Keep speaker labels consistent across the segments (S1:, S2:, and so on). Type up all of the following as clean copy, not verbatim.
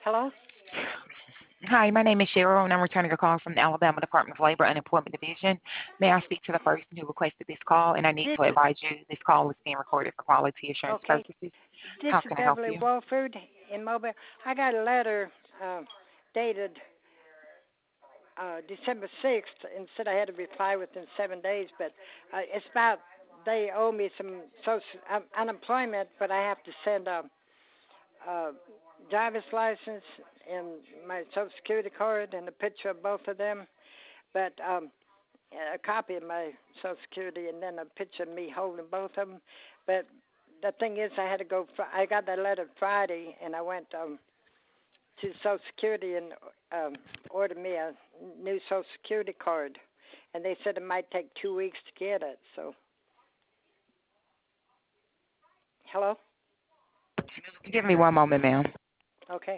S1: Hello?
S2: Hi, my name is Cheryl, and I'm returning a call from the Alabama Department of Labor Unemployment Division. May I speak to the person who requested this call? And I need
S1: This
S2: to advise you this call is being recorded for quality assurance
S1: okay.
S2: purposes.
S1: This
S2: How
S1: is
S2: can I help
S1: Beverly
S2: you?
S1: Walford in Mobile. I got a letter dated December 6th and said I had to reply within 7 days, but it's about they owe me some social unemployment, but I have to send a driver's license and my social security card and a picture of both of them, but a copy of my social security and then a picture of me holding both of them. But the thing is, I had to go. I got that letter Friday, and I went to Social Security and ordered me a new Social Security card, and they said it might take 2 weeks to get it. So, hello,
S2: Give me one moment, ma'am.
S1: okay.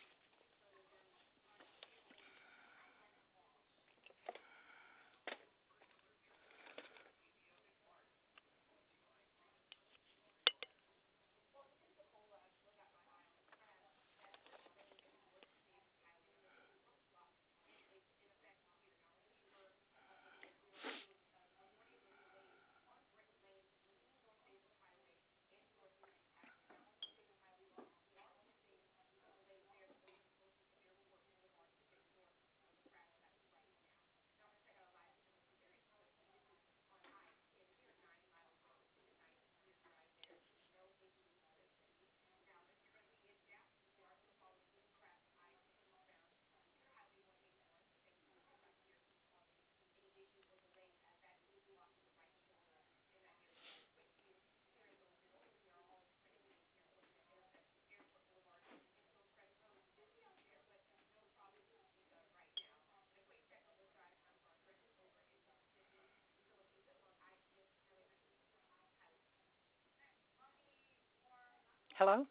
S1: Hello.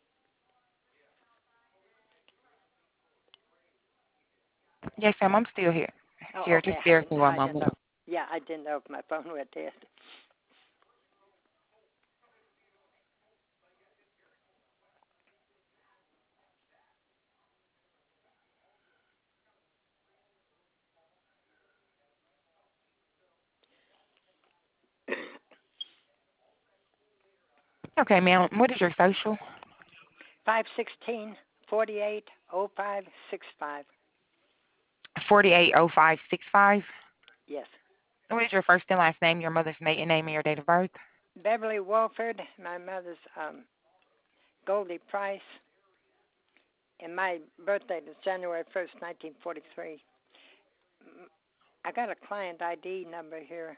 S2: Yes, ma'am, I'm still here.
S1: Oh,
S2: Here,
S1: okay.
S2: just bear with me one
S1: I didn't
S2: moment.
S1: know. Yeah, I didn't know if my phone went dead.
S2: Okay, ma'am, what is your social?
S1: 516-480565.
S2: 480565.
S1: Yes.
S2: What is your first and last name, your mother's maiden name, and your date of birth?
S1: Beverly Walford. My mother's Goldie Price, and my birthday is January 1st, 1943. I got a client ID number here.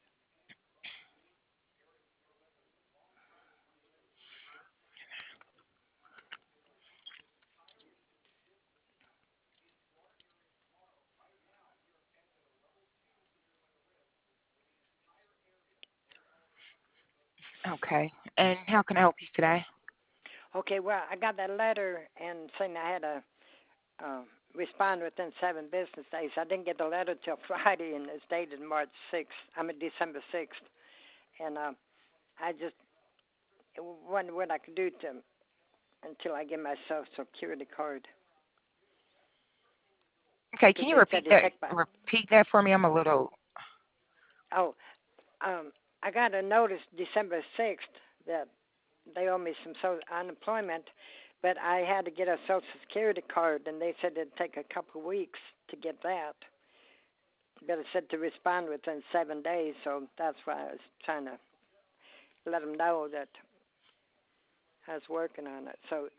S2: Okay. And how can I help you today?
S1: Okay, well, I got that letter and saying I had to uh, respond within 7 business days. I didn't get the letter till Friday, and it's dated March 6th. December 6th, and I just wondered what I could do to until I get my Social Security card
S2: Okay, can
S1: because
S2: you
S1: they said it take about.
S2: repeat that for me? I'm a little.
S1: Oh, I got a notice December 6th that they owe me some unemployment, but I had to get a Social Security card, and they said it'd take a couple of weeks to get that. But it said to respond within 7 days, so that's why I was trying to let them know that I was working on it. So,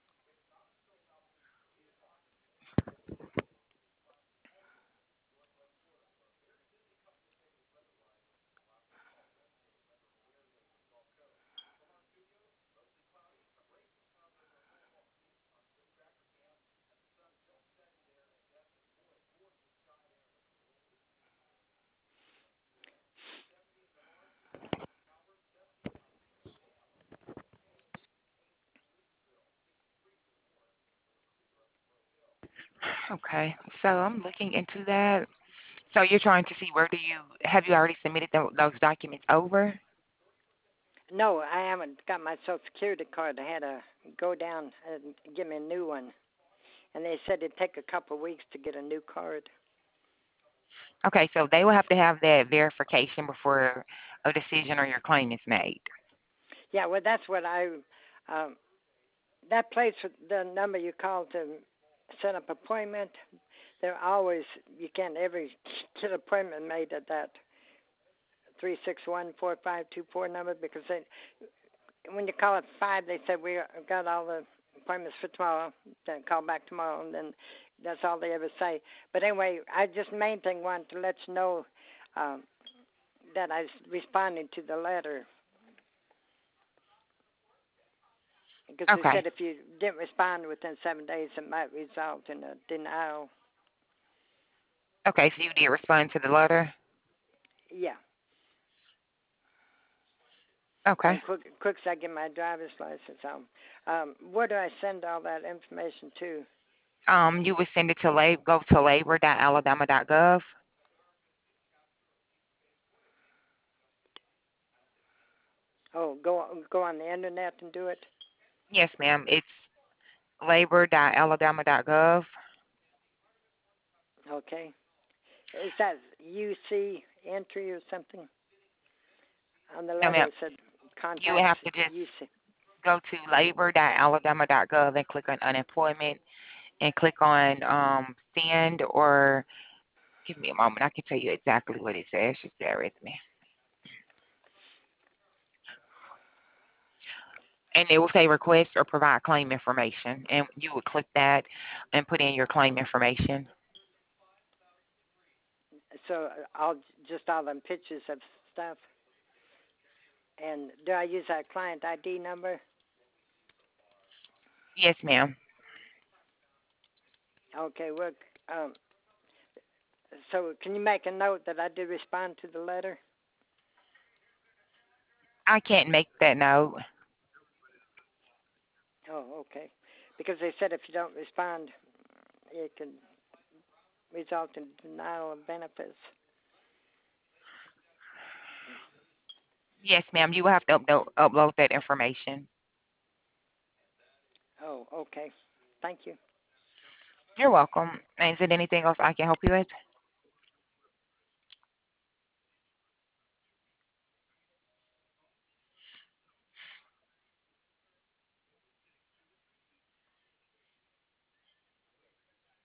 S2: Okay, so I'm looking into that. So you're trying to see where do you have you already submitted those documents over?
S1: no, I haven't got my Social Security card. I had to go down and give me a new one. and they said it'd take a couple of weeks to get a new card.
S2: Okay, so they will have to have that verification before a decision or your claim is made.
S1: Yeah, well, that's what um, that place, the number you call to set up appointment, they're always, you can't ever get an appointment made at that 361-4524 number because when you call at 5, they said we got all the appointments for tomorrow. Then call back tomorrow, and then that's all they ever say. But anyway, I just main thing wanted to let you know um, that I responded to the letter because they
S2: Okay.
S1: said if you didn't respond within 7 days, it might result in a denial.
S2: Okay, so you did respond to the letter?
S1: Yeah.
S2: Okay.
S1: And quick, so I get my driver's license on. Where do I send all that information to?
S2: You would send it to go to labor.alabama.gov.
S1: Oh, go on the internet and do it.
S2: Yes, ma'am. It's labor.alabama.gov.
S1: Okay. Is that UC entry or something? On the
S2: No,
S1: letter
S2: ma'am.
S1: it said
S2: You would
S1: contacts
S2: have to just
S1: UC.
S2: go to labor.alabama.gov and click on unemployment and click on send, or give me a moment. I can tell you exactly what it says. Just bear with me. And it will say request or provide claim information. And you would click that and put in your claim information.
S1: So I'll just all them pictures of stuff. And do I use that client ID number?
S2: Yes, ma'am.
S1: Okay. Well, um, so can you make a note that I did respond to the letter?
S2: I can't make that note.
S1: Oh, okay. Because they said if you don't respond, it can result in denial of benefits.
S2: Yes, ma'am. You will have to upload that information.
S1: Oh, okay. Thank you.
S2: You're welcome. And is there anything else I can help you with?